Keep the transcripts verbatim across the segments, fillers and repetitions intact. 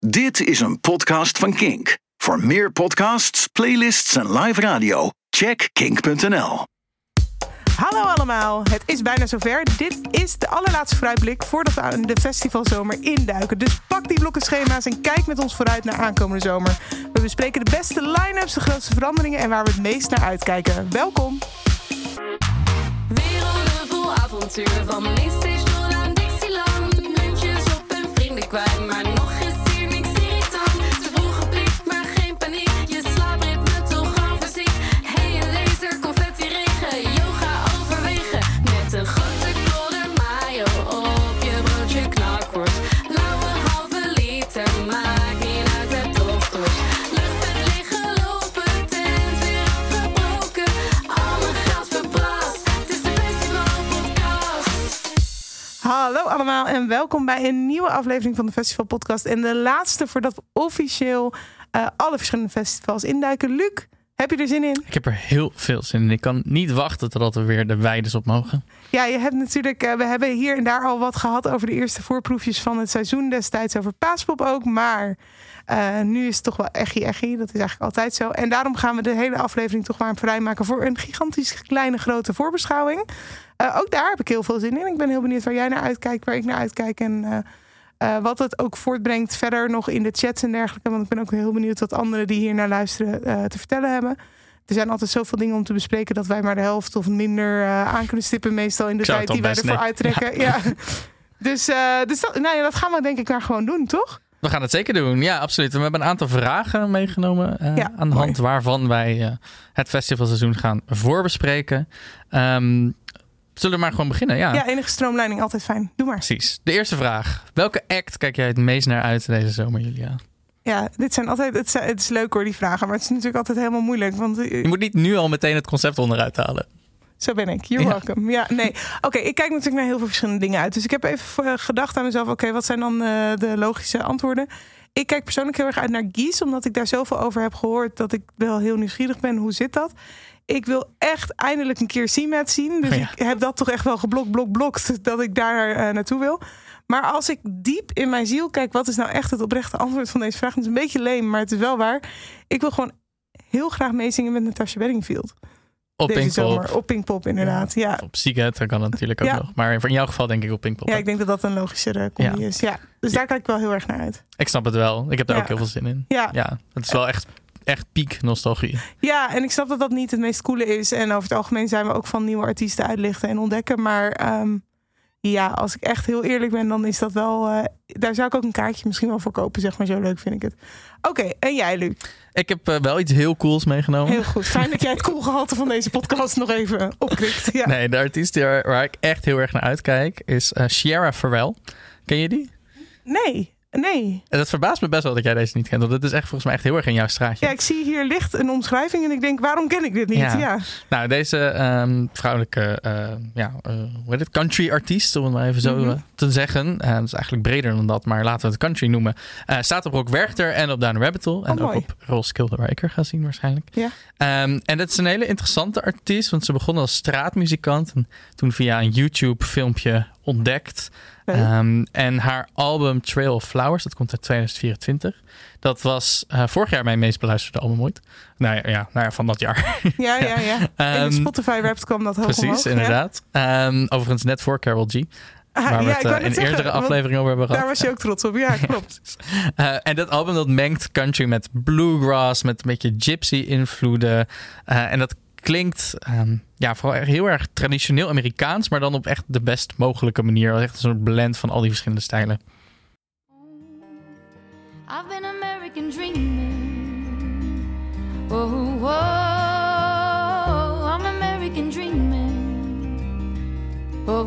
Dit is een podcast van Kink. Voor meer podcasts, playlists en live radio, check kink punt n l. Hallo allemaal, het is bijna zover. Dit is de allerlaatste vooruitblik voordat we aan de festivalzomer induiken. Dus pak die blokken schema's en kijk met ons vooruit naar aankomende zomer. We bespreken de beste line-ups, de grootste veranderingen en waar we het meest naar uitkijken. Welkom! Werelden vol avontuur, van Mainstation naar Dixieland. Muntjes op en vrienden kwijt, maar nog is hier niks irritant. Te vroeg geplikt, maar geen paniek, je slaapritme toch al fysiek. Hey, een laser, confetti regen, yoga overwegen. Met een grote kolder mayo op je broodje knakworst. Lauwe halve liter, maakt niet uit, het toch door. Luchtbed liggen lopen, tent weer afgebroken. Al mijn geld verplaatst, het is de festivalpodcast. Hallo allemaal en welkom bij een nieuwe aflevering van de Festivalpodcast. En de laatste voordat we officieel uh, alle verschillende festivals induiken. Luc, heb je er zin in? Ik heb er heel veel zin in. Ik kan niet wachten totdat we weer de weides op mogen. Ja, je hebt natuurlijk, uh, we hebben hier en daar al wat gehad over de eerste voorproefjes van het seizoen. Destijds over Paaspop ook, maar uh, nu is het toch wel echi echi. Dat is eigenlijk altijd zo. En daarom gaan we de hele aflevering toch maar vrijmaken voor een gigantisch kleine grote voorbeschouwing. Uh, ook daar heb ik heel veel zin in. Ik ben heel benieuwd waar jij naar uitkijkt, waar ik naar uitkijk en uh, uh, wat het ook voortbrengt verder nog in de chats en dergelijke. Want ik ben ook heel benieuwd wat anderen die hier naar luisteren uh, te vertellen hebben. Er zijn altijd zoveel dingen om te bespreken dat wij maar de helft of minder uh, aan kunnen stippen meestal in de tijd die wij ervoor nee. uittrekken. Ja. Ja. Dus, uh, dus dat, nou ja, dat gaan we denk ik maar gewoon doen, toch? We gaan het zeker doen, ja, absoluut. We hebben een aantal vragen meegenomen uh, ja, aan de hand mooi. waarvan wij uh, het festivalseizoen gaan voorbespreken. Um, Zullen we maar gewoon beginnen? Ja. ja, enige stroomleiding, altijd fijn. Doe maar. Precies. De eerste vraag. Welke act kijk jij het meest naar uit deze zomer, Julia? Ja, dit zijn altijd, het, is, het is leuk hoor, die vragen. Maar het is natuurlijk altijd helemaal moeilijk. Want, je moet niet nu al meteen het concept onderuit halen. Zo ben ik. You're welcome. Ja, nee. Oké, okay, ik kijk natuurlijk naar heel veel verschillende dingen uit. Dus ik heb even gedacht aan mezelf. Oké, okay, wat zijn dan uh, de logische antwoorden? Ik kijk persoonlijk heel erg uit naar Guise. Omdat ik daar zoveel over heb gehoord dat ik wel heel nieuwsgierig ben. Hoe zit dat? Ik wil echt eindelijk een keer C-Mat zien. Dus oh ja. ik heb dat toch echt wel geblokt, blok, blokt. Dat ik daar uh, naartoe wil. Maar als ik diep in mijn ziel kijk, wat is nou echt het oprechte antwoord van deze vraag? Het is een beetje leem, maar het is wel waar. Ik wil gewoon heel graag meezingen met Natasha Bedingfield. Op Pinkpop. Op Pinkpop, inderdaad. Ja. Ja. Op Seagate, dat kan natuurlijk ook ja. nog. Maar in jouw geval denk ik op Pinkpop. Ja, ik denk dat dat een logischere combi ja. is. Ja. Dus daar kijk ik wel heel erg naar uit. Ik snap het wel. Ik heb daar ja. ook heel veel zin in. Ja, ja het is wel echt... Echt piek nostalgie. Ja, en ik snap dat dat niet het meest coole is. En over het algemeen zijn we ook van nieuwe artiesten uitlichten en ontdekken. Maar um, ja, als ik echt heel eerlijk ben, dan is dat wel... Uh, daar zou ik ook een kaartje misschien wel voor kopen, zeg maar. Zo leuk vind ik het. Oké, okay, en jij, Luc? Ik heb uh, wel iets heel cools meegenomen. Heel goed. Fijn dat jij het cool gehalte van deze podcast nog even opkrikt. Ja. Nee, de artiest waar, waar ik echt heel erg naar uitkijk is uh, Sierra Farrell. Ken je die? Nee. Nee. En dat verbaast me best wel dat jij deze niet kent. Want dit is echt volgens mij echt heel erg in jouw straatje. Ja, ik zie hier licht een omschrijving en ik denk, waarom ken ik dit niet? Ja. Ja. Nou, deze um, vrouwelijke uh, ja, uh, hoe heet het? country artiest, om het maar even zo mm-hmm. uh, te zeggen. Uh, dat is eigenlijk breder dan dat, maar laten we het country noemen. Uh, staat op Rock Werchter en op Down the Rabbit Hole. En oh, ook op Roskilde, waar ik er ga zien waarschijnlijk. Ja. Um, en dat is een hele interessante artiest, want ze begon als straatmuzikant. En toen via een YouTube filmpje ontdekt. Um, en haar album Trail of Flowers, dat komt uit tweeduizend vierentwintig. Dat was uh, vorig jaar mijn meest beluisterde album ooit. Nou ja, ja, nou ja van dat jaar. Ja, ja, ja. In de um, Spotify Wrapped kwam dat hoog Precies, omhoog, inderdaad. Ja. Um, overigens net voor Karol G. Ah, waar we ja, het uh, in een eerdere aflevering over hebben gehad. Daar was je ook trots op, ja, klopt. uh, en dat album dat mengt country met bluegrass, met een beetje gypsy-invloeden. Uh, en dat klinkt um, ja, vooral heel erg traditioneel Amerikaans, maar dan op echt de best mogelijke manier. Echt een soort blend van al die verschillende stijlen. I've been American dreaming. Oh, oh, I'm American dreaming. Oh,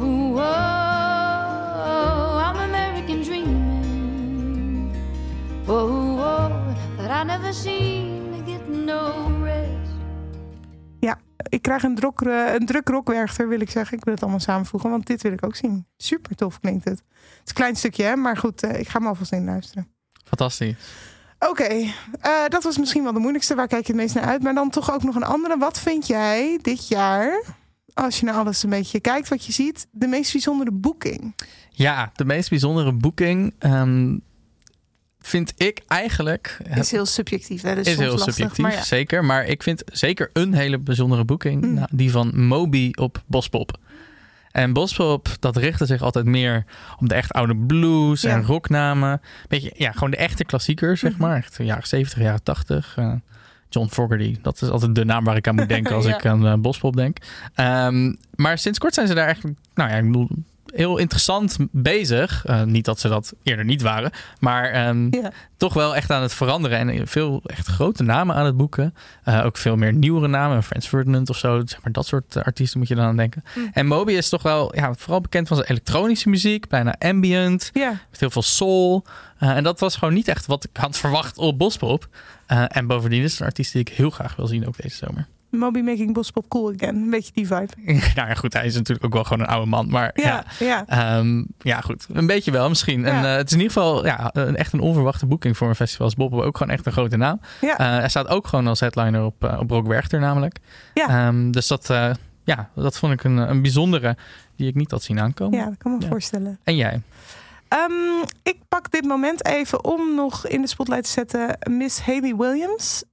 oh, I'm American dreaming. Oh, oh, but I never seem to get no rest. Ja, ik krijg een, druk, een druk rockwerchter, wil ik zeggen. Ik wil het allemaal samenvoegen, want dit wil ik ook zien. Super tof klinkt het. Het is een klein stukje, hè? Maar goed, uh, ik ga me alvast in luisteren. Fantastisch. Oké, okay, uh, dat was misschien wel de moeilijkste. Waar kijk je het meest naar uit? Maar dan toch ook nog een andere. Wat vind jij dit jaar, als je naar alles een beetje kijkt wat je ziet, de meest bijzondere boeking? Ja, de meest bijzondere boeking. Um, vind ik eigenlijk... Is heel subjectief, hè? Dus is soms heel lastig, subjectief, maar ja. zeker. Maar ik vind zeker een hele bijzondere boeking. Mm. Nou, die van Moby op Bospop. En Bospop, dat richtte zich altijd meer op de echt oude blues Ja. en rocknamen. Beetje, ja, gewoon de echte klassiekers, zeg maar. Echt de jaren zeventig, jaren tachtig. Uh, John Fogerty, dat is altijd de naam waar ik aan moet denken als Ja. ik aan uh, Bospop denk. Um, maar sinds kort zijn ze daar eigenlijk, nou ja, ik bedoel, heel interessant bezig. Uh, niet dat ze dat eerder niet waren, maar um, Ja. toch wel echt aan het veranderen en veel echt grote namen aan het boeken. Uh, ook veel meer nieuwere namen, Franz Ferdinand of zo, zeg maar dat soort uh, artiesten moet je dan aan denken. Mm. En Moby is toch wel, ja, vooral bekend van zijn elektronische muziek, bijna ambient, Ja. met heel veel soul. Uh, en dat was gewoon niet echt wat ik had verwacht op Bospop. Uh, en bovendien is het een artiest die ik heel graag wil zien ook deze zomer. Moby making Bospop cool again. Een beetje die vibe. Nou ja, goed, hij is natuurlijk ook wel gewoon een oude man. Maar ja, Ja, ja. Um, ja goed, een beetje wel misschien. Ja. En uh, het is in ieder geval ja, een, echt een onverwachte boeking voor een festival als Bob. Ook gewoon echt een grote naam. Ja. Uh, hij staat ook gewoon als headliner op, uh, op Rock Werchter namelijk. Ja. Um, dus dat, uh, ja, dat vond ik een, een bijzondere die ik niet had zien aankomen. Ja, dat kan me Ja. voorstellen. En jij? Um, ik pak dit moment even om nog in de spotlight te zetten Miss Hayley Williams.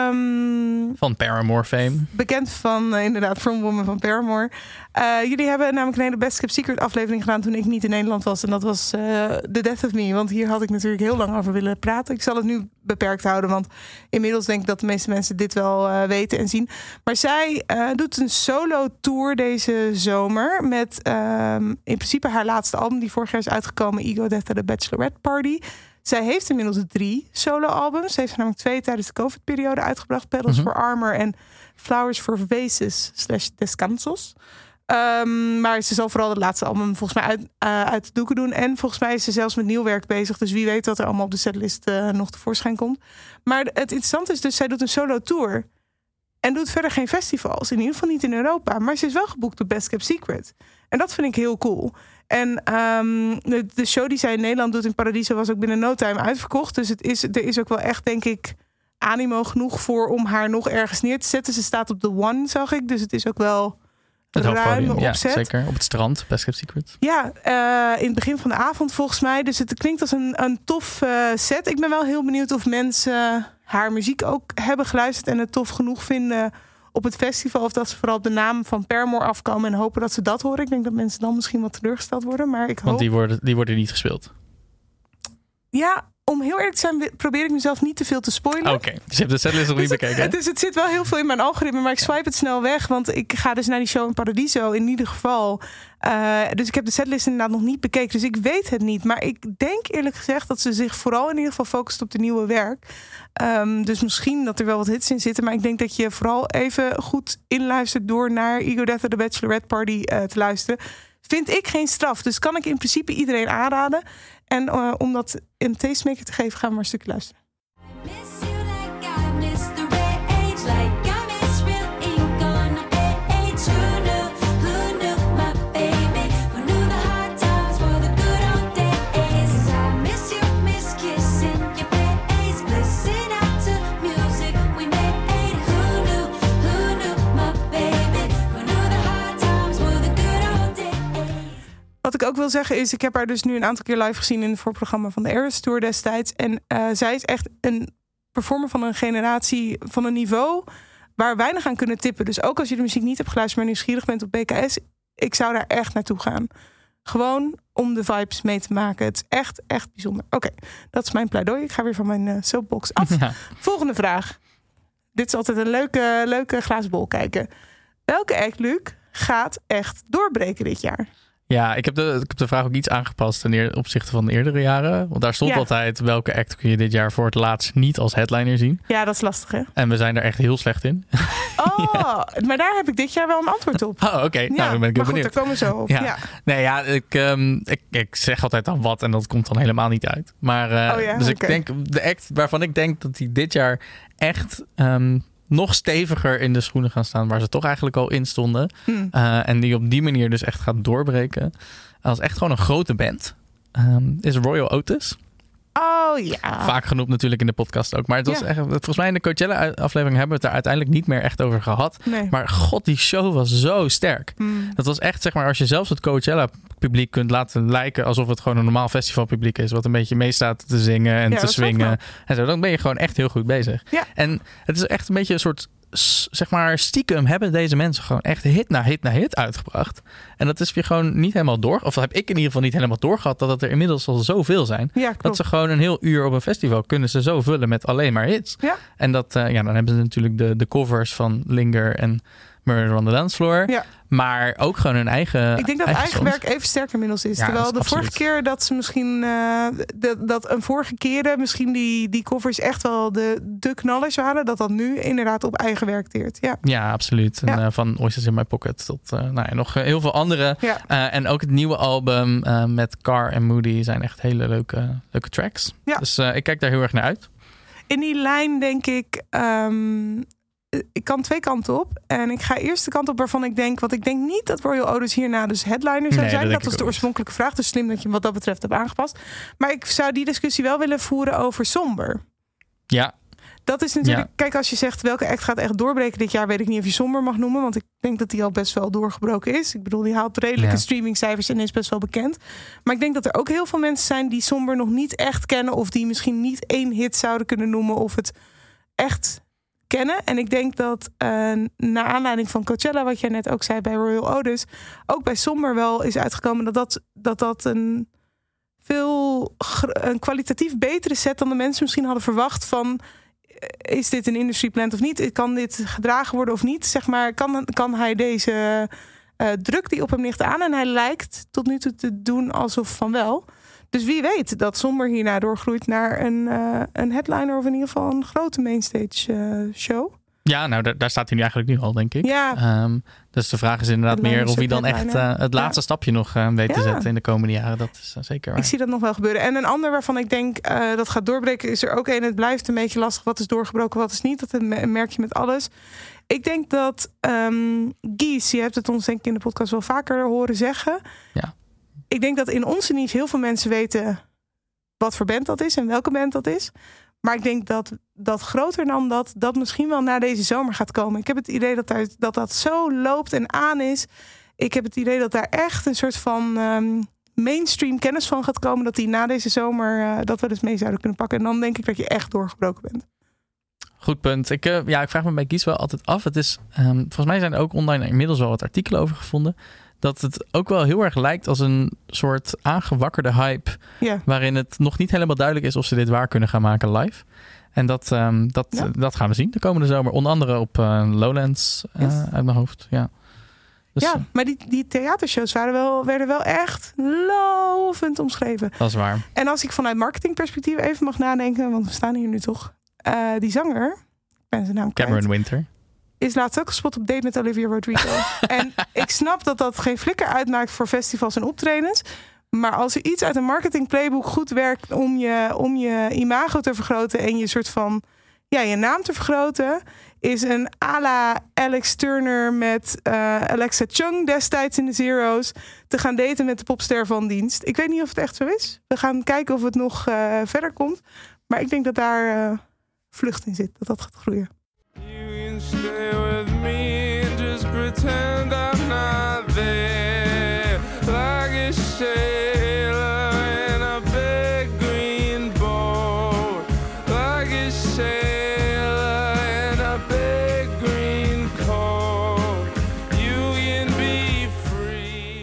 Um, Van Paramore fame. bekend van uh, inderdaad From Woman van Paramore. Uh, jullie hebben namelijk een hele Best Kept Secret aflevering gedaan toen ik niet in Nederland was. En dat was uh, The Death of Me. Want hier had ik natuurlijk heel lang over willen praten. Ik zal het nu beperkt houden. Want inmiddels denk ik dat de meeste mensen dit wel uh, weten en zien. Maar zij uh, doet een solo tour deze zomer. Met um, in principe haar laatste album die vorig jaar is uitgekomen. Ego Death at the Bachelorette Party. Zij heeft inmiddels drie solo-albums. Ze heeft er namelijk twee tijdens de COVID-periode uitgebracht. Petals Mhm. for Armor en Flowers for Vases slash Descansos. Um, maar ze zal vooral het laatste album volgens mij uit, uh, uit de doeken doen. En volgens mij is ze zelfs met nieuw werk bezig. Dus wie weet wat er allemaal op de setlist uh, nog tevoorschijn komt. Maar het interessante is dus, zij doet een solo-tour. En doet verder geen festivals. In ieder geval niet in Europa. Maar ze is wel geboekt op Best Kept Secret. En dat vind ik heel cool. En um, de, de show die zij in Nederland doet in Paradiso was ook binnen no time uitverkocht. Dus het is, er is ook wel echt, denk ik, animo genoeg voor om haar nog ergens neer te zetten. Ze staat op de One, zag ik. Dus het is ook wel Het ruime hoofdpodium, ja, opzet. zeker. Op het strand, Best Kept Secret. Ja, uh, in het begin van de avond volgens mij. Dus het klinkt als een, een tof uh, set. Ik ben wel heel benieuwd of mensen haar muziek ook hebben geluisterd en het tof genoeg vinden op het festival. Of dat ze vooral op de naam van Paramore afkomen en hopen dat ze dat horen. Ik denk dat mensen dan misschien wat teleurgesteld worden. Maar ik hoop... Want die worden, die worden niet gespeeld. Ja, om heel eerlijk te zijn probeer ik mezelf niet te veel te spoilen. Oké, okay. Dus je hebt de setlist nog niet Dus bekeken, het, dus het zit wel heel veel in mijn algoritme, maar ik swipe het snel weg. Want ik ga dus naar die show in Paradiso in ieder geval. Uh, dus ik heb de setlist inderdaad nog niet bekeken. Dus ik weet het niet. Maar ik denk eerlijk gezegd dat ze zich vooral in ieder geval focust op de nieuwe werk. Um, dus misschien dat er wel wat hits in zitten. Maar ik denk dat je vooral even goed inluistert door naar Ego Death at the Bachelorette Party uh, te luisteren. Vind ik geen straf. Dus kan ik in principe iedereen aanraden. En uh, om dat een tastemaker te geven, gaan we maar een stukje luisteren. Miss you like I miss the rage, like I miss real ink on a page. Who knew, who knew my baby? Who knew the hard times were the good old days? I miss you, miss kissing your face, listen out to music we made. Who knew, who knew my baby? Who knew the hard times were the good old days? Wat ik ook wil zeggen is, ik heb haar dus nu een aantal keer live gezien in het voorprogramma van de Eras Tour destijds. En uh, zij is echt een performer van een generatie, van een niveau waar weinig aan kunnen tippen. Dus ook als je de muziek niet hebt geluisterd, maar nieuwsgierig bent op B K S, ik zou daar echt naartoe gaan. Gewoon om de vibes mee te maken. Het is echt, echt bijzonder. Oké, okay, dat is mijn pleidooi. Ik ga weer van mijn uh, soapbox af. Ja. Volgende vraag. Dit is altijd een leuke, leuke glazen bol kijken. Welke act, Luc, gaat echt doorbreken dit jaar? Ja, ik heb, de, ik heb de vraag ook iets aangepast ten eer, opzichte van de eerdere jaren. Want daar stond ja. altijd, welke act kun je dit jaar voor het laatst niet als headliner zien? Ja, dat is lastig, hè? En we zijn er echt heel slecht in. Oh, ja. Maar daar heb ik dit jaar wel een antwoord op. Oh, oké. Okay. Ja, nou, dan ben ik heel maar benieuwd. Goed, daar komen we zo op. Ja. Ja. Nee, ja, ik, um, ik, ik zeg altijd dan wat en dat komt dan helemaal niet uit. Maar, uh, oh, ja? dus okay. ik denk, de act waarvan ik denk dat die dit jaar echt Um, nog steviger in de schoenen gaan staan, waar ze toch eigenlijk al in stonden. Hmm. Uh, en die op die manier dus echt gaat doorbreken. Als echt gewoon een grote band. Um, is Roy Otis. Oh ja. Vaak genoemd natuurlijk in de podcast ook. Maar het was ja. echt, volgens mij in de Coachella-aflevering hebben we het daar uiteindelijk niet meer echt over gehad. Nee. Maar god, die show was zo sterk. Hmm. Dat was echt, zeg maar, als je zelfs het Coachella publiek kunt laten lijken alsof het gewoon een normaal festivalpubliek is. Wat een beetje mee staat te zingen en Ja, te dat is wel swingen. En zo, dan ben je gewoon echt heel goed bezig. Ja. En het is echt een beetje een soort, zeg maar, stiekem hebben deze mensen gewoon echt hit na hit na hit uitgebracht. En dat is weer gewoon niet helemaal door. Of dat heb ik in ieder geval niet helemaal doorgehad, dat het er inmiddels al zoveel zijn. Ja, Dat klopt. ze gewoon een heel uur op een festival kunnen ze zo vullen met alleen maar hits. Ja. En dat, uh, ja, dan hebben ze natuurlijk de, de covers van Linger en Murder on the Dance Floor. Ja. Maar ook gewoon hun eigen Ik denk dat eigen eigen songs. werk even sterker inmiddels is. Ja, Terwijl dat de is vorige absoluut. keer dat ze misschien... Uh, de, dat een vorige keren misschien die, die covers echt wel de, de knallers waren. Dat dat nu inderdaad op eigen werk teert. Ja. Ja, absoluut. En, Ja. uh, van Oysters in My Pocket tot uh, nou ja, nog uh, heel veel andere. Ja. Uh, en ook het nieuwe album uh, met Car en Moody zijn echt hele leuke, leuke tracks. Ja. Dus uh, ik kijk daar heel erg naar uit. In die lijn denk ik... Um, ik kan twee kanten op. En ik ga eerst de kant op waarvan ik denk... Want ik denk niet dat Royal Otis hierna dus headliner zou Nee, zijn. dat denk Dat was ik de ook oorspronkelijke vraag. Dus slim dat je hem wat dat betreft hebt aangepast. Maar ik zou die discussie wel willen voeren over Somber. Ja, Dat is natuurlijk... Ja. Kijk, als je zegt welke act gaat echt doorbreken dit jaar... weet ik niet of je Somber mag noemen. Want ik denk dat die al best wel doorgebroken is. Ik bedoel, die haalt redelijke Ja. streamingcijfers en is best wel bekend. Maar ik denk dat er ook heel veel mensen zijn... die Somber nog niet echt kennen... of die misschien niet één hit zouden kunnen noemen... of het echt kennen. En ik denk dat uh, naar aanleiding van Coachella... wat jij net ook zei bij Royal Otis... ook bij Somber wel is uitgekomen... dat dat, dat, dat een veel een kwalitatief betere set... dan de mensen misschien hadden verwacht van... is dit een industry plant of niet? Kan dit gedragen worden of niet? Zeg maar, kan, kan hij deze uh, druk die op hem ligt aan? En hij lijkt tot nu toe te doen alsof van wel. Dus wie weet dat Somber hierna doorgroeit naar een, uh, een headliner... of in ieder geval een grote mainstage uh, show. ja nou daar, daar staat hij nu eigenlijk nu al, denk ik. Ja. Um, dus de vraag is inderdaad Headliner, meer of hij dan echt subheadliner. uh, het laatste Ja. stapje nog uh, weet te Ja. zetten in de komende jaren. Dat is uh, zeker waar. Ik zie dat nog wel gebeuren. En een ander waarvan ik denk uh, dat gaat doorbreken... is er ook een. Het blijft een beetje lastig. Wat is doorgebroken, wat is niet? Dat merk je met alles. Ik denk dat um, Gies, je hebt het ons denk ik in de podcast wel vaker horen zeggen. Ja. Ik denk dat in onze niche heel veel mensen weten... wat voor band dat is en welke band dat is. Maar ik denk dat dat groter dan dat... dat misschien wel na deze zomer gaat komen. Ik heb het idee dat daar, dat, dat zo loopt en aan is. Ik heb het idee dat daar echt een soort van... Um, mainstream kennis van gaat komen... dat die na deze zomer uh, dat we dus mee zouden kunnen pakken. En dan denk ik dat je echt doorgebroken bent. Goed punt. Ik, uh, ja, ik vraag me bij Gies wel altijd af. Het is, um, volgens mij zijn er ook online inmiddels wel wat artikelen over gevonden. Dat het ook wel heel erg lijkt als een soort aangewakkerde hype. Ja. Waarin het nog niet helemaal duidelijk is of ze dit waar kunnen gaan maken live. En dat, um, dat, Ja. uh, dat gaan we zien de komende zomer. Onder andere op uh, Lowlands uh, Yes. uit mijn hoofd. Ja, dus, ja, uh, maar die, die theatershows waren wel, werden wel echt lovend omschreven. dat is waar. En als ik vanuit marketingperspectief even mag nadenken... want we staan hier nu toch... Uh, die zanger, ik ben zijn naam kwijt... Cameron Winter. is laatst ook gespot op date met Olivia Rodrigo. En ik snap dat dat geen flikker uitmaakt voor festivals en optredens. Maar als er iets uit een marketing playbook goed werkt om je, om je imago te vergroten en je soort van ja, je naam te vergroten, is een à la Alex Turner met uh, Alexa Chung destijds in de Zero's te gaan daten met de popster van dienst. Ik weet niet of het echt zo is. We gaan kijken of het nog uh, verder komt. Maar ik denk dat daar uh, vlucht in zit, dat dat gaat groeien. You can stay with me and just pretend I'm not there. Like a sailor in a big green boat. Like a sailor in a big green coat. You can be free.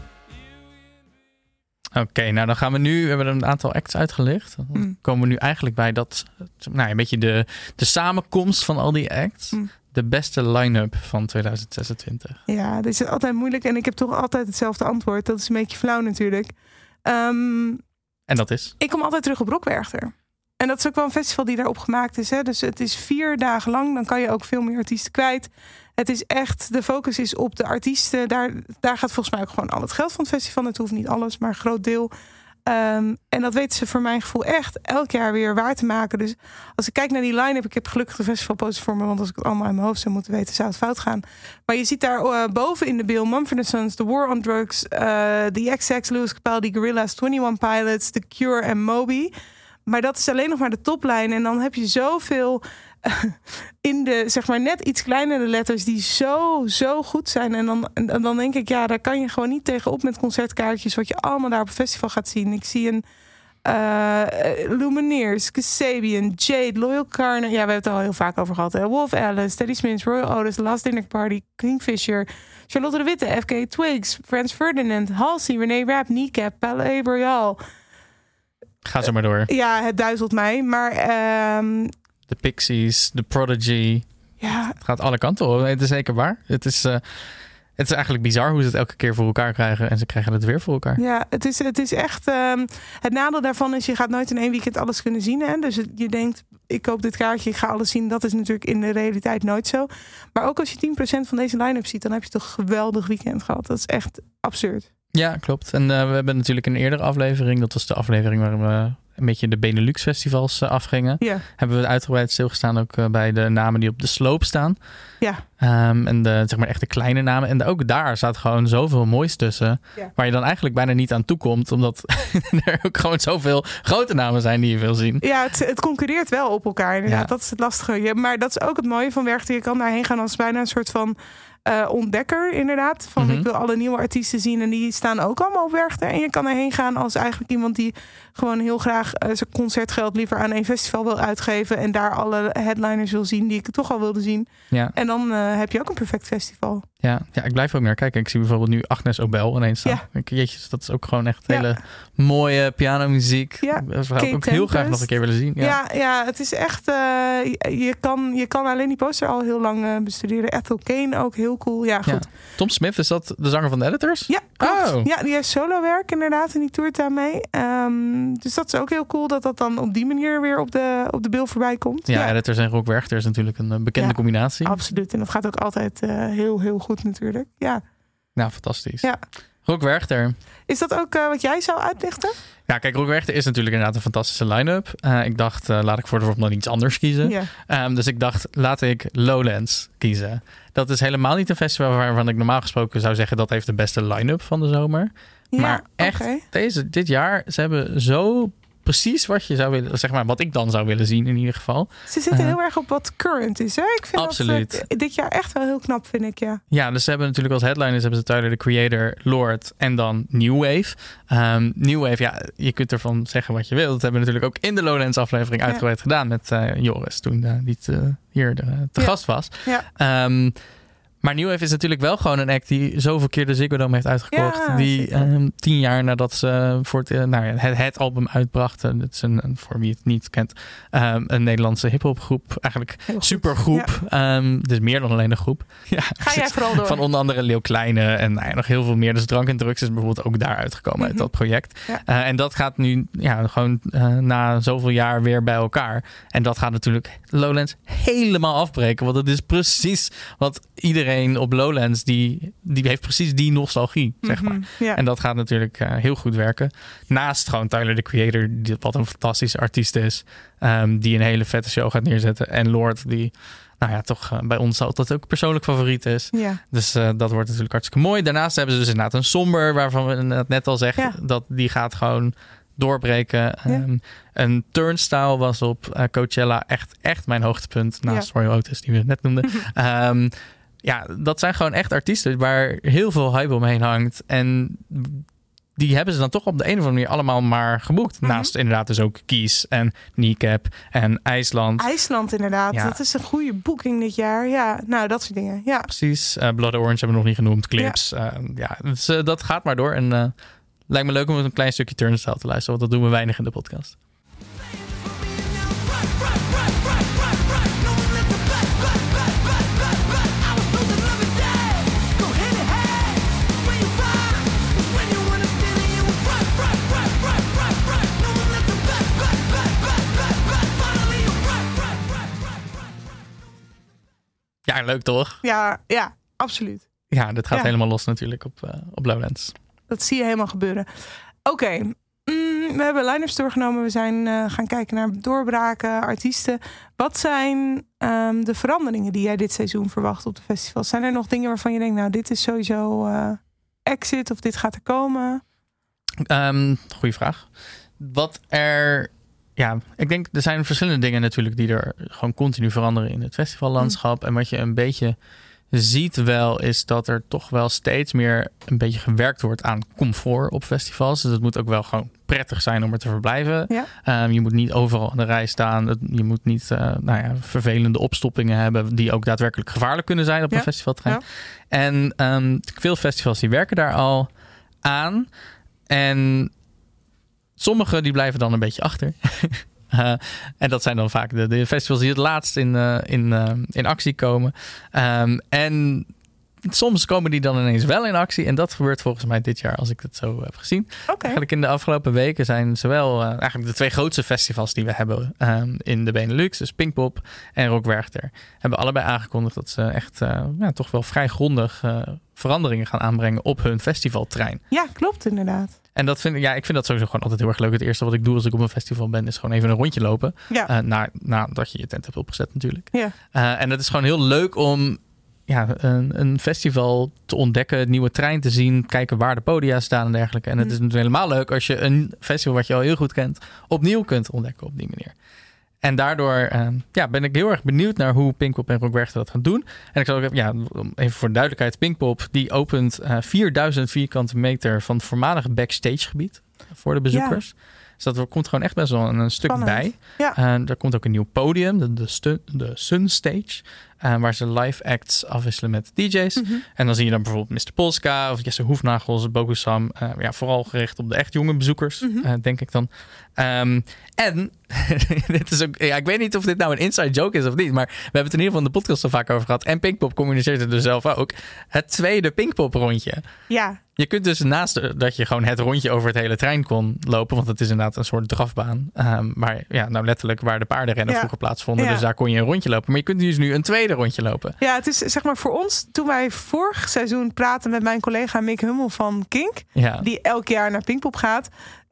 Oké, okay, nou dan gaan we nu, we hebben een aantal acts uitgelicht. Dan Mm. komen we nu eigenlijk bij dat, nou een beetje de, de samenkomst van al die acts. Mm. De beste line-up van tweeduizend zesentwintig. Ja, dit is altijd moeilijk en ik heb toch altijd hetzelfde antwoord. Dat is een beetje flauw natuurlijk. Um, En dat is? ik kom altijd terug op Rockwerchter. En dat is ook wel een festival die daarop gemaakt is. Hè? Dus het is vier dagen lang. Dan kan je ook veel meer artiesten kwijt. Het is echt, de focus is op de artiesten. Daar, daar gaat volgens mij ook gewoon al het geld van het festival. Het hoeft niet alles, maar een groot deel. Um, en dat weten ze voor mijn gevoel echt elk jaar weer waar te maken. Dus als ik kijk naar die line-up, ik heb gelukkig de festivalposter voor me, want als ik het allemaal in mijn hoofd zou moeten weten, zou het fout gaan. Maar je ziet daar uh, boven in de bill Mumford and Sons, The War on Drugs, uh, The X X, Lewis Capaldi, Gorillaz, twenty-one Pilots, The Cure en Moby. maar dat is alleen nog maar de toplijn. En dan heb je zoveel in de, zeg maar, net iets kleinere letters die zo, zo goed zijn. En dan, en dan denk ik, ja, daar kan je gewoon niet tegenop met concertkaartjes, wat je allemaal daar op het festival gaat zien. Ik zie een uh, Lumineers, Kasabian, Jade, Loyal Carner. Ja, we hebben het er al heel vaak over gehad. Hè? Wolf Alice, Teddy Smith, Royal Otis, Last Dinner Party, Kingfisher, Charlotte de Witte, F K Twigs, Franz Ferdinand, Halsey, René Rapp, Kneecap, Palais Royale. Ga zo maar door. Ja, het duizelt mij. Maar um, de Pixies, de Prodigy. Ja. Het gaat alle kanten op. Het is zeker waar. Het is, uh, het is eigenlijk bizar hoe ze het elke keer voor elkaar krijgen. En ze krijgen het weer voor elkaar. Ja, het is, het is echt... Um, het nadeel daarvan is, je gaat nooit in één weekend alles kunnen zien. Hè? Dus het, je denkt, ik koop dit kaartje, ik ga alles zien. Dat is natuurlijk in de realiteit nooit zo. Maar ook als je tien procent van deze line-up ziet, dan heb je toch een geweldig weekend gehad. Dat is echt absurd. Ja, klopt. En uh, we hebben natuurlijk een eerdere aflevering. Dat was de aflevering waar we een beetje de Benelux festivals uh, afgingen. Ja. Hebben we uitgebreid stilgestaan ook uh, bij de namen die op de sloop staan. Ja. Um, en de, zeg maar echt de kleine namen. En ook daar staat gewoon zoveel moois tussen. Ja. Waar je dan eigenlijk bijna niet aan toekomt. Omdat er ook gewoon zoveel grote namen zijn die je wil zien. Ja, het, het concurreert wel op elkaar. Inderdaad. Ja. Dat is het lastige. Ja, maar dat is ook het mooie van Werchter. Je kan daarheen gaan als bijna een soort van Uh, ontdekker, inderdaad. Van mm-hmm. Ik wil alle nieuwe artiesten zien en die staan ook allemaal op Werchter. En je kan erheen gaan als eigenlijk iemand die gewoon heel graag uh, zijn concertgeld liever aan een festival wil uitgeven en daar alle headliners wil zien die ik toch al wilde zien. Ja. En dan uh, heb je ook een perfect festival. Ja, ja, ik blijf ook naar kijken. Ik zie bijvoorbeeld nu Agnes Obel ineens staan. Ja. Ik, jeetjes, dat is ook gewoon echt hele ja. mooie pianomuziek. Ja. Dat zou ik ook heel graag nog een keer willen zien. Ja, ja, ja het is echt... Uh, je, kan, je kan alleen die poster al heel lang uh, bestuderen. Ethel Kane ook heel cool. Ja, goed. Ja. Tom Smith, is dat de zanger van de Editors? Ja, klopt. Oh. Ja, die heeft solo werk inderdaad en die toert daarmee. Um, dus dat is ook heel cool dat dat dan op die manier weer op de, op de bil voorbij komt. Ja, ja. Editors en Rock Werchter is natuurlijk een bekende ja, combinatie. Absoluut. En dat gaat ook altijd uh, heel, heel goed natuurlijk. Ja. Nou, fantastisch. Ja. Rock Werchter. Is dat ook uh, wat jij zou uitlichten? Ja, kijk, Rock Werchter is natuurlijk inderdaad een fantastische line-up. Uh, ik dacht, uh, laat ik voor de vorm dan iets anders kiezen. Ja. Um, dus ik dacht, laat ik Lowlands kiezen. Dat is helemaal niet een festival waarvan ik normaal gesproken zou zeggen dat heeft de beste line-up van de zomer. Ja, maar echt, okay. deze, dit jaar, ze hebben zo precies wat je zou willen, zeg maar, wat ik dan zou willen zien in ieder geval. Ze zitten uh, heel erg op wat current is, hè? Ik vind absoluut. dat uh, dit jaar echt wel heel knap, vind ik, ja. Ja, dus ze hebben natuurlijk als headliners hebben ze Tyler, the Creator, Lord en dan New Wave. Um, New Wave, ja, je kunt ervan zeggen wat je wilt. Dat hebben we natuurlijk ook in de Lowlands aflevering uitgebreid ja. gedaan met uh, Joris, toen uh, die uh, hier de, uh, te ja. gast was. Ja. Um, Maar New Wave is natuurlijk wel gewoon een act die zoveel keer de Ziggo Dome heeft uitgekocht. Ja, die um, tien jaar nadat ze voor het, uh, nou ja, het, het album uitbrachten. Dat is een, voor wie het niet kent, um, een Nederlandse hiphopgroep. Eigenlijk supergroep. Ja. Um, dus meer dan alleen een groep. Ja, Ga jij vooral door. Van onder andere Leeuw Kleine en nou ja, nog heel veel meer. Dus Drank en Drugs is bijvoorbeeld ook daar uitgekomen mm-hmm. uit dat project. Ja. Uh, en dat gaat nu ja, gewoon uh, na zoveel jaar weer bij elkaar. En dat gaat natuurlijk Lowlands helemaal afbreken. Want het is precies wat iedereen op Lowlands, die, die heeft precies die nostalgie, zeg maar. Mm-hmm, ja. En dat gaat natuurlijk uh, heel goed werken. Naast gewoon Tyler, the Creator, die, wat een fantastische artiest is, um, die een hele vette show gaat neerzetten. En Lord, die, nou ja, toch uh, bij ons altijd ook persoonlijk favoriet is. Ja. Dus uh, dat wordt natuurlijk hartstikke mooi. Daarnaast hebben ze dus inderdaad een somber, waarvan we net al zeggen, ja. dat die gaat gewoon doorbreken. Ja. Um, een Turnstile was op uh, Coachella echt, echt mijn hoogtepunt. Naast ja. Roy Otis, die we net noemden. um, Ja, dat zijn gewoon echt artiesten waar heel veel hype omheen hangt. En die hebben ze dan toch op de een of andere manier allemaal maar geboekt. Mm-hmm. Naast inderdaad dus ook Kies en Kneecap en IJsland. IJsland inderdaad. Ja. Dat is een goede boeking dit jaar. Ja, nou dat soort dingen. Ja. Precies. Uh, Blood Orange hebben we nog niet genoemd. Clips. Ja, uh, ja dus, uh, dat gaat maar door. En uh, lijkt me leuk om een klein stukje Turnstile te luisteren. Want dat doen we weinig in de podcast. Ja, leuk toch? Ja, ja, absoluut. Ja, dit gaat ja. helemaal los natuurlijk op, uh, op Lowlands. Dat zie je helemaal gebeuren. Oké, okay. mm, we hebben line-ups doorgenomen. We zijn uh, gaan kijken naar doorbraken, artiesten. Wat zijn um, de veranderingen die jij dit seizoen verwacht op de festivals? Zijn er nog dingen waarvan je denkt, nou, dit is sowieso uh, exit of dit gaat er komen? Um, goeie vraag. Wat er ja, ik denk er zijn verschillende dingen natuurlijk die er gewoon continu veranderen in het festivallandschap. Mm. En wat je een beetje ziet wel is dat er toch wel steeds meer een beetje gewerkt wordt aan comfort op festivals. Dus het moet ook wel gewoon prettig zijn om er te verblijven. Ja. Um, je moet niet overal aan de rij staan. Je moet niet uh, nou ja, vervelende opstoppingen hebben die ook daadwerkelijk gevaarlijk kunnen zijn op ja. een festivalterrein. Ja. En um, veel festivals die werken daar al aan. En sommige die blijven dan een beetje achter. Uh, en dat zijn dan vaak de, de festivals die het laatst in, uh, in, uh, in actie komen. Um, en soms komen die dan ineens wel in actie. En dat gebeurt volgens mij dit jaar, als ik het zo heb gezien. Okay. Eigenlijk in de afgelopen weken zijn zowel uh, eigenlijk de twee grootste festivals die we hebben um, in de Benelux, dus Pinkpop en Rock Werchter, hebben allebei aangekondigd dat ze echt uh, ja, toch wel vrij grondig uh, veranderingen gaan aanbrengen op hun festivalterrein. Ja, klopt inderdaad. En dat vind ik, ja, ik vind dat sowieso gewoon altijd heel erg leuk. Het eerste wat ik doe als ik op een festival ben, is gewoon even een rondje lopen. Ja. Uh, na, nadat je je tent hebt opgezet natuurlijk. Ja. Uh, en het is gewoon heel leuk om ja, een, een festival te ontdekken, het nieuwe trein te zien, kijken waar de podia staan en dergelijke. En het is natuurlijk helemaal leuk als je een festival wat je al heel goed kent, opnieuw kunt ontdekken op die manier. En daardoor uh, ja, ben ik heel erg benieuwd naar hoe Pinkpop en Rock Werchter dat gaan doen. En ik zal ook, ja, even voor de duidelijkheid, Pinkpop die opent uh, vierduizend vierkante meter van het voormalige backstage gebied voor de bezoekers. Ja. Dus dat komt gewoon echt best wel een, een stuk Spannend. bij. Ja. Uh, er komt ook een nieuw podium, de, de, stu- de Sun Stage. Uh, waar ze live acts afwisselen met D J's. Mm-hmm. En dan zie je dan bijvoorbeeld mister Polska of Jesse Hoefnagels, Bogusam. Uh, ja, vooral gericht op de echt jonge bezoekers, mm-hmm. uh, denk ik dan. Um, en, dit is ook, ja, ik weet niet of dit nou een inside joke is of niet, maar we hebben het in ieder geval in de podcast al vaak over gehad. En Pinkpop communiceert het er zelf ook. Het tweede Pinkpop rondje. Ja. Je kunt dus naast dat je gewoon het rondje over het hele trein kon lopen, want het is inderdaad een soort drafbaan. Um, maar ja, nou letterlijk waar de paardenrennen ja. vroeger plaatsvonden. Ja. Dus daar kon je een rondje lopen. Maar je kunt dus nu een tweede rondje lopen. Ja, het is zeg maar voor ons, toen wij vorig seizoen praten met mijn collega Mick Hummel van Kink, ja. die elk jaar naar Pinkpop gaat.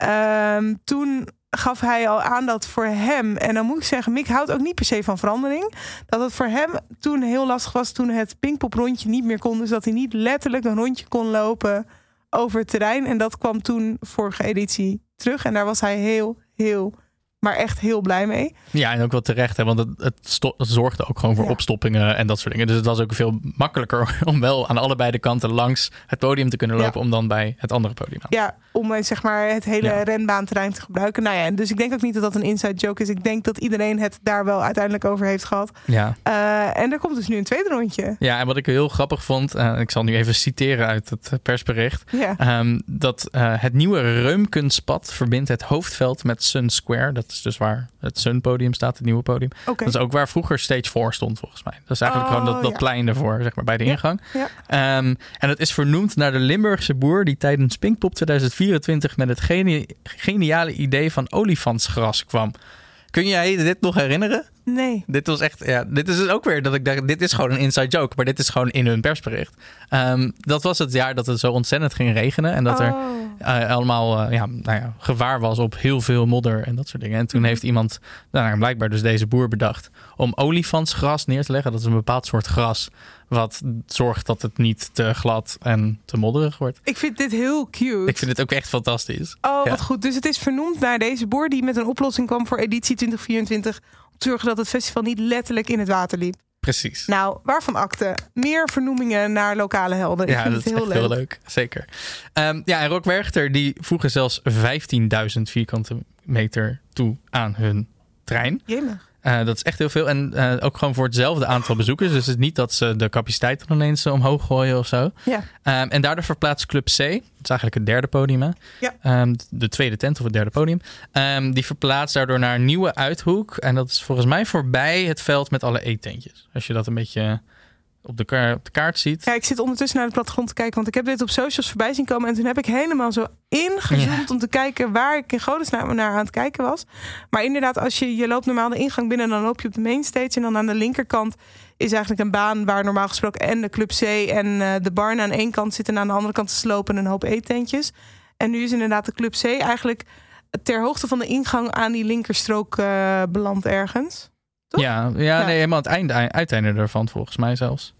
Um, toen gaf hij al aan dat voor hem, en dan moet ik zeggen, Mick houdt ook niet per se van verandering, dat het voor hem toen heel lastig was toen het Pinkpop rondje niet meer kon. Dus dat hij niet letterlijk een rondje kon lopen over het terrein. En dat kwam toen vorige editie terug. En daar was hij heel, heel, maar echt heel blij mee. Ja, en ook wel terecht, hè, want het, het, sto- het zorgde ook gewoon voor ja. opstoppingen en dat soort dingen. Dus het was ook veel makkelijker om wel aan allebei de kanten langs het podium te kunnen lopen, ja. om dan bij het andere podium aan. Ja, om zeg maar het hele ja. renbaanterrein te gebruiken. Nou ja, dus ik denk ook niet dat dat een inside joke is. Ik denk dat iedereen het daar wel uiteindelijk over heeft gehad. Ja. Uh, en er komt dus nu een tweede rondje. Ja, en wat ik heel grappig vond, uh, ik zal nu even citeren uit het persbericht, ja. um, dat uh, het nieuwe Reumkenspad verbindt het hoofdveld met Sun Square. Dat is dus waar het Sun-podium staat, het nieuwe podium. Okay. Dat is ook waar vroeger Stage four stond, volgens mij. Dat is eigenlijk oh, gewoon dat, dat ja. plein ervoor, zeg maar, bij de ja. ingang. Ja. Um, en het is vernoemd naar de Limburgse boer die tijdens Pinkpop tweeduizend vierentwintig met het geni- geniale idee van olifantsgras kwam. Kun jij dit nog herinneren? Nee. Dit was echt, ja, dit is dus ook weer dat ik dacht, dit is gewoon een inside joke, maar dit is gewoon in hun persbericht. Um, dat was het jaar dat het zo ontzettend ging regenen en dat oh. er uh, allemaal uh, ja, nou ja, gevaar was op heel veel modder en dat soort dingen. En toen mm-hmm. heeft iemand, nou, blijkbaar dus deze boer bedacht om olifantsgras neer te leggen. Dat is een bepaald soort gras wat zorgt dat het niet te glad en te modderig wordt. Ik vind dit heel cute. Ik vind het ook echt fantastisch. Oh, ja. wat goed. Dus het is vernoemd naar deze boer die met een oplossing kwam voor editie twintig vierentwintig. Om te zorgen dat het festival niet letterlijk in het water liep. Precies. Nou, waarvan akte? Meer vernoemingen naar lokale helden. Ik ja, vind dat het is heel echt leuk. heel leuk. Zeker. Um, ja, en Rock Werchter die voegen zelfs vijftienduizend vierkante meter toe aan hun trein. Jemig. Uh, dat is echt heel veel. En uh, ook gewoon voor hetzelfde aantal bezoekers. Dus het is niet dat ze de capaciteit dan ineens omhoog gooien of zo. Ja. Um, en daardoor verplaatst Club C, dat is eigenlijk het derde podium, hè? Ja. Um, de tweede tent of het derde podium. Um, die verplaatst daardoor naar een nieuwe uithoek. En dat is volgens mij voorbij het veld met alle eettentjes. Als je dat een beetje op de, ka- op de kaart ziet. Ja, ik zit ondertussen naar de plattegrond te kijken, want ik heb dit op socials voorbij zien komen. En toen heb ik helemaal zo ingezoomd ja. om te kijken waar ik in godesnaam naar aan het kijken was. Maar inderdaad, als je, je loopt normaal de ingang binnen, dan loop je op de mainstage. En dan aan de linkerkant is eigenlijk een baan waar normaal gesproken en de Club C en uh, de barn aan één kant zitten. En aan de andere kant slopen een hoop eettentjes. En nu is inderdaad de Club C eigenlijk ter hoogte van de ingang aan die linkerstrook uh, beland ergens. Toch? Ja, ja, ja, nee, helemaal het einde, uiteinde ervan volgens mij zelfs.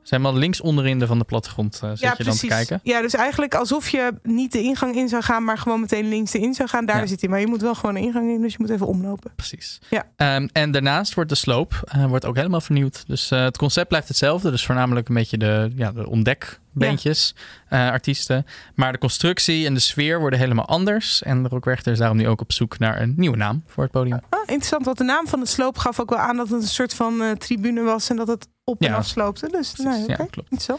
Zijn helemaal links onderin de van de plattegrond uh, zit Ja, je dan te kijken. Ja, dus eigenlijk alsof je niet de ingang in zou gaan, maar gewoon meteen links erin zou gaan. Daar Ja. zit hij. Maar je moet wel gewoon een ingang in, dus je moet even omlopen. Precies. Ja. Um, en daarnaast wordt de sloop uh, wordt ook helemaal vernieuwd. Dus uh, het concept blijft hetzelfde. Dus voornamelijk een beetje de, ja, de ontdekbeentjes, ja. uh, artiesten. Maar de constructie en de sfeer worden helemaal anders. En de Rockwerchter is daarom nu ook op zoek naar een nieuwe naam voor het podium. Ah, interessant, want de naam van de sloop gaf ook wel aan dat het een soort van uh, tribune was en dat het op en Ja. af sloopte. Dus Precies, nee, oké, ja, klopt. interessant.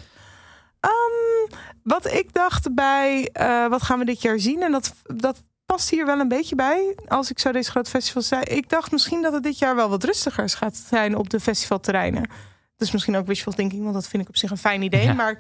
Um, wat ik dacht bij uh, wat gaan we dit jaar zien, en dat, dat past hier wel een beetje bij, als ik zo deze grote festivals zei. Ik dacht misschien dat het dit jaar wel wat rustiger gaat zijn op de festivalterreinen. Dus misschien ook wishful thinking, want dat vind ik op zich een fijn idee. Ja. Maar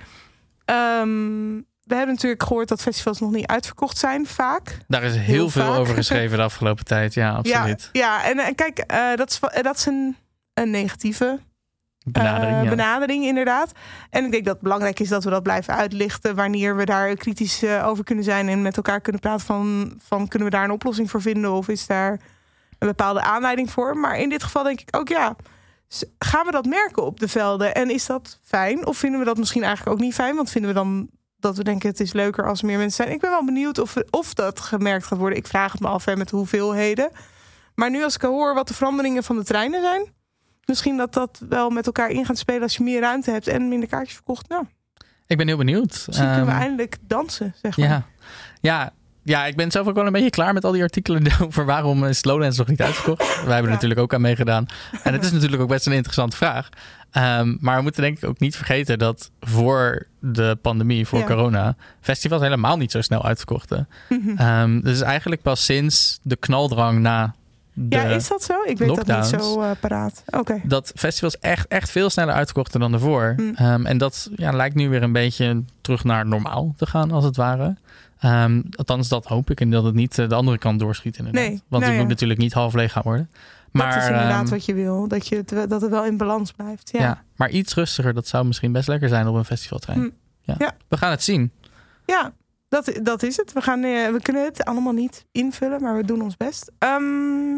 um, we hebben natuurlijk gehoord dat festivals nog niet uitverkocht zijn, vaak. Daar is heel, Heel veel vaak. over geschreven de afgelopen tijd. Ja, absoluut. Ja, ja en, en kijk, uh, dat is, dat is een, een negatieve Benadering, uh, ja. benadering, inderdaad. En ik denk dat het belangrijk is dat we dat blijven uitlichten wanneer we daar kritisch uh, over kunnen zijn en met elkaar kunnen praten van, van kunnen we daar een oplossing voor vinden of is daar een bepaalde aanleiding voor. Maar in dit geval denk ik ook ja, gaan we dat merken op de velden en is dat fijn? Of vinden we dat misschien eigenlijk ook niet fijn? Want vinden we dan dat we denken het is leuker als er meer mensen zijn? Ik ben wel benieuwd of, of dat gemerkt gaat worden. Ik vraag het me af hè, met hoeveelheden. Maar nu als ik hoor wat de veranderingen van de treinen zijn, misschien dat dat wel met elkaar in gaat spelen als je meer ruimte hebt en minder kaartjes verkocht. Nou, Ik ben heel benieuwd. misschien kunnen we Um, eindelijk dansen, zeg maar. ja. Ja. Ja, ik ben zelf ook wel een beetje klaar met al die artikelen over waarom is Lowlands nog niet uitverkocht. Wij hebben er Ja. natuurlijk ook aan meegedaan. En het is natuurlijk ook best een interessante vraag. Um, maar we moeten denk ik ook niet vergeten dat voor de pandemie, voor Ja. corona, festivals helemaal niet zo snel uitverkochten. Mhm. Um, dus eigenlijk pas sinds de knaldrang na de Ja, is dat zo? Ik weet dat lockdowns. niet zo uh, paraat. Oké. dat festivals echt, echt veel sneller uitverkochten dan daarvoor. Mm. Um, en dat ja, lijkt nu weer een beetje terug naar normaal te gaan, als het ware. Um, althans, dat hoop ik. En dat het niet uh, de andere kant doorschiet inderdaad. Nee, Want nou het ja. moet natuurlijk niet half leeg gaan worden. Maar, dat is inderdaad um, wat je wil. Dat, je het, dat het wel in balans blijft. Ja. ja. maar iets rustiger, dat zou misschien best lekker zijn op een festivaltrein. Mm. Ja. Ja. We gaan het zien. Ja, dat, dat is het. We, gaan, uh, we kunnen het allemaal niet invullen, maar we doen ons best. Um,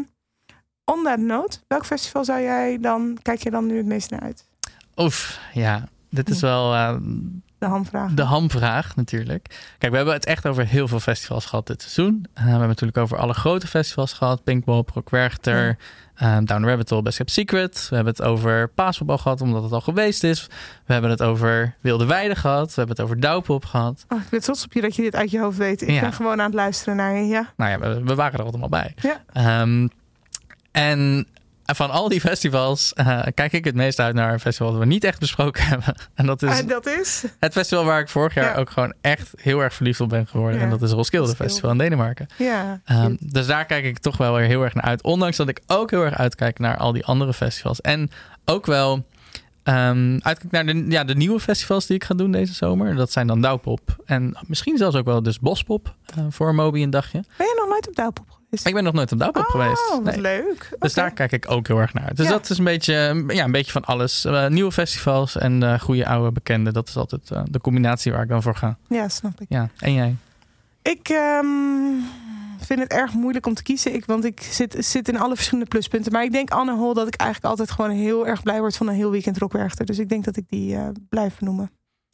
on that note, welk festival zou jij dan, kijk je dan nu het meest naar uit? Oef, ja. Dit is wel uh, De hamvraag. de hamvraag natuurlijk. Kijk, we hebben het echt over heel veel festivals gehad dit seizoen. Uh, we hebben het natuurlijk over alle grote festivals gehad. Pinkpop, Rockwerchter, uh, Down the Rabbit Hole, Best Kept Secret. We hebben het over Paaspop al gehad, omdat het al geweest is. We hebben het over Wilde Weide gehad. We hebben het over Douwpop gehad. Oh, ik ben trots op je dat je dit uit je hoofd weet. Ik Ja. ben gewoon aan het luisteren naar je. Ja. Nou ja, we, we waren er allemaal bij. Ja. Um, en van al die festivals uh, kijk ik het meest uit naar een festival dat we niet echt besproken hebben. En dat is En dat is? het festival waar ik vorig jaar Ja. ook gewoon echt heel erg verliefd op ben geworden. Ja. En dat is Roskilde Roskilde. Festival in Denemarken. Ja. Um, dus daar kijk ik toch wel weer heel erg naar uit. Ondanks dat ik ook heel erg uitkijk naar al die andere festivals. En ook wel um, uitkijk naar de, ja, de nieuwe festivals die ik ga doen deze zomer. Dat zijn dan Douwpop. En misschien zelfs ook wel dus Bospop uh, voor Moby een dagje. Ben je nog nooit op Douwpop geweest? Ik ben nog nooit op Douwpop oh, geweest. wat Nee. leuk. Dus Oké. daar kijk ik ook heel erg naar uit. Dus Ja. dat is een beetje, ja, een beetje van alles. Uh, nieuwe festivals en uh, goede oude bekenden. Dat is altijd uh, de combinatie waar ik dan voor ga. Ja, snap ik. Ja, en jij? Ik um, vind het erg moeilijk om te kiezen. Ik, want ik zit, zit in alle verschillende pluspunten. Maar ik denk Anne Hol dat ik eigenlijk altijd gewoon heel erg blij word van een heel weekend Rockwerchter. Dus ik denk dat ik die uh, blijf noemen.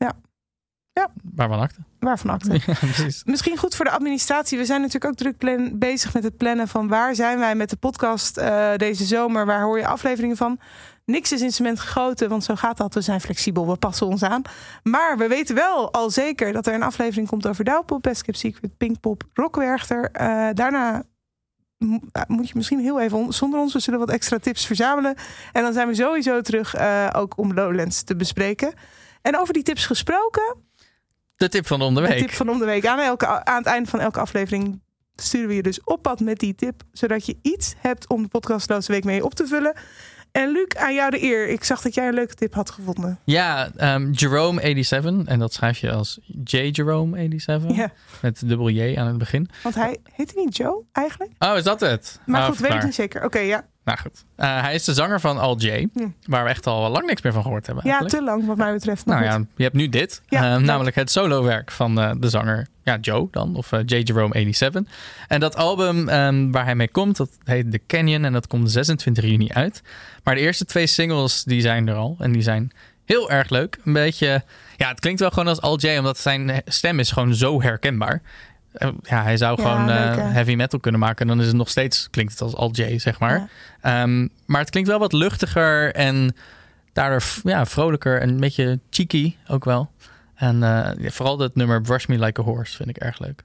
Waarvan acte? Waarvan acte. Ja, precies. Misschien goed voor de administratie. We zijn natuurlijk ook druk plan- bezig met het plannen van waar zijn wij met de podcast uh, deze zomer. Waar hoor je afleveringen van? Niks is in cement gegoten, want zo gaat dat. We zijn flexibel, we passen ons aan. Maar we weten wel al zeker dat er een aflevering komt over Douwpop, Best Kept Secret, Pinkpop, Rockwerchter. Uh, daarna mo- moet je misschien heel even on- zonder ons. We zullen wat extra tips verzamelen. En dan zijn we sowieso terug uh, ook om Lowlands te bespreken. En over die tips gesproken... De tip van om de De week. tip van om de week. Aan, elke, aan het einde van elke aflevering sturen we je dus op pad met die tip. Zodat je iets hebt om de podcastloze week mee op te vullen. En Luc, aan jou de eer. Ik zag dat jij een leuke tip had gevonden. Ja, um, Jerome eenenzeventig. En dat schrijf je als J. Jerome eenenzeventig. Ja, Met dubbel J aan het begin. want hij heet hij niet Joe eigenlijk? Oh, is dat het? Maar Oh, goed, weet ik vandaar. niet zeker. Oké, ja. Nou goed. Uh, hij is de zanger van Al J. Hm. Waar we echt al lang niks meer van gehoord hebben. Ja, eigenlijk. te lang wat mij betreft. Maar Nou goed. ja, je hebt nu dit. Ja, Uh, klopt. namelijk het solowerk van uh, de zanger ja, Joe dan. Of uh, J. Jerome eenenzeventig. En dat album um, waar hij mee komt, dat heet The Canyon. En dat komt zesentwintig juni uit. Maar de eerste twee singles, die zijn er al. En die zijn Heel erg leuk. Een beetje... Ja, het klinkt wel gewoon als Al J, omdat zijn stem is gewoon zo herkenbaar. Uh, ja, hij zou Ja, gewoon uh, leuk, hè? heavy metal kunnen maken. En dan is het nog steeds, klinkt het als Al J, zeg maar. Ja. Um, maar het klinkt wel wat luchtiger en daardoor ja, vrolijker en een beetje cheeky ook wel. En uh, ja, vooral dat nummer Brush Me Like a Horse vind ik erg leuk.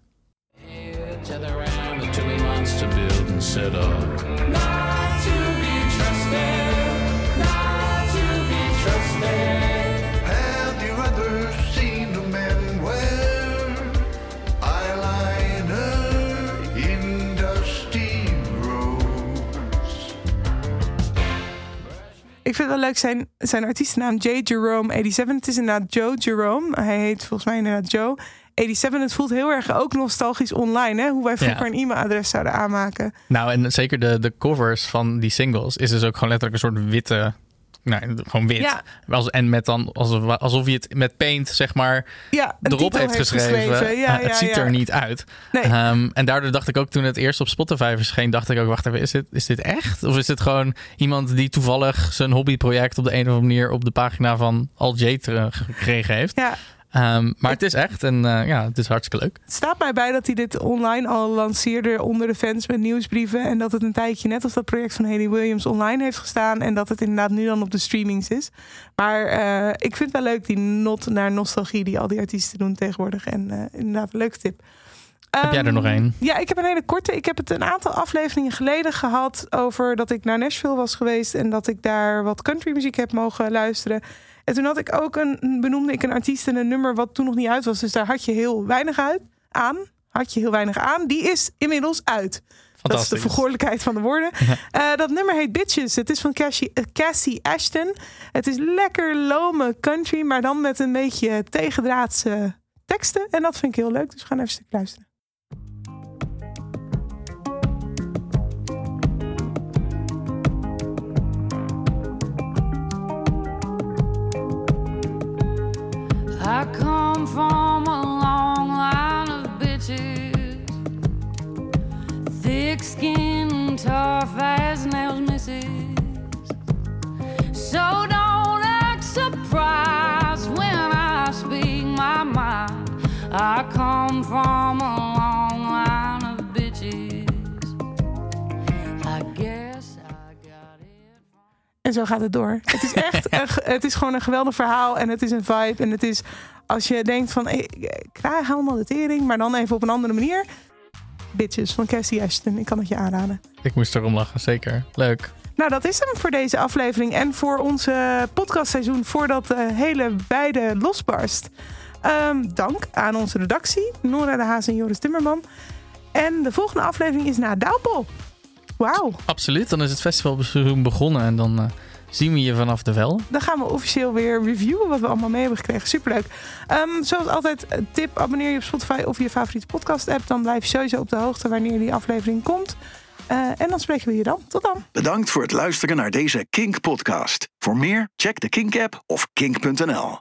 Ik vind het wel leuk, zijn, zijn artiestennaam J. Jerome eenenzeventig. Het is inderdaad Joe Jerome. Hij heet volgens mij inderdaad Joe. eenenzeventig, het voelt heel erg ook nostalgisch online, hè? Hoe wij vroeger ja. een e-mailadres zouden aanmaken. Nou, en zeker de, de covers van die singles is dus ook gewoon letterlijk een soort witte... Nee, gewoon wit. Ja. Als, en met dan alsof, alsof je het met paint, zeg maar, ja, erop heeft geschreven. geschreven. Ja, uh, het ja, ziet ja. er niet uit. Nee. Um, en daardoor dacht ik ook, toen het eerst op Spotify verscheen, dacht ik ook, wacht even, is dit, is dit echt? Of is dit gewoon iemand die toevallig zijn hobbyproject op de een of andere manier op de pagina van Al J gekregen heeft? Ja. Um, maar het is echt en uh, ja, het is hartstikke leuk. Het staat mij bij dat hij dit online al lanceerde onder de fans met nieuwsbrieven. En dat het een tijdje net als dat project van Hayley Williams online heeft gestaan. En dat het inderdaad nu dan op de streamings is. Maar uh, ik vind het wel leuk, die nod naar nostalgie die al die artiesten doen tegenwoordig. En uh, inderdaad een leuke tip. Heb um, jij er nog één? Ja, ik heb een hele korte. Ik heb het een aantal afleveringen geleden gehad over dat ik naar Nashville was geweest. En dat ik daar wat countrymuziek heb mogen luisteren. En toen had ik ook een, benoemde ik een artiest en een nummer wat toen nog niet uit was. Dus daar had je heel weinig uit, aan. Had je heel weinig aan. Die is inmiddels uit. Dat is de vergoorlijkheid van de woorden. Ja. Uh, dat nummer heet Bitches. Het is van Cassie, uh, Cassie Ashton. Het is lekker lome country, maar dan met een beetje tegendraadse teksten. En dat vind ik heel leuk. Dus we gaan even een stuk luisteren. I come from a long line of bitches, thick skin, tough as nails, misses. So don't act surprised when I speak my mind. I come from a long line of bitches. I guess I got it. En zo gaat het door. Het is echt, een, het is gewoon een geweldig verhaal en het is een vibe. En het is, als je denkt van, ik, ik krijg helemaal de tering, maar dan even op een andere manier. Bitches van Cassie Ashton, ik kan het je aanraden. Ik moest erom lachen, zeker. Leuk. Nou, dat is hem voor deze aflevering en voor onze podcastseizoen voordat de hele beide losbarst. Um, dank aan onze redactie, Nora de Haas en Joris Timmerman. En de volgende aflevering is na Douwpop. Wauw. Absoluut, dan is het festivalseizoen begonnen en dan uh, zien we je vanaf de wel. Dan gaan we officieel weer reviewen wat we allemaal mee hebben gekregen. Superleuk. Um, zoals altijd, tip, abonneer je op Spotify of je favoriete podcast app. Dan blijf je sowieso op de hoogte wanneer die aflevering komt. Uh, en dan spreken we je dan. Tot dan. Bedankt voor het luisteren naar deze Kink podcast. Voor meer, check de Kink app of kink punt n l.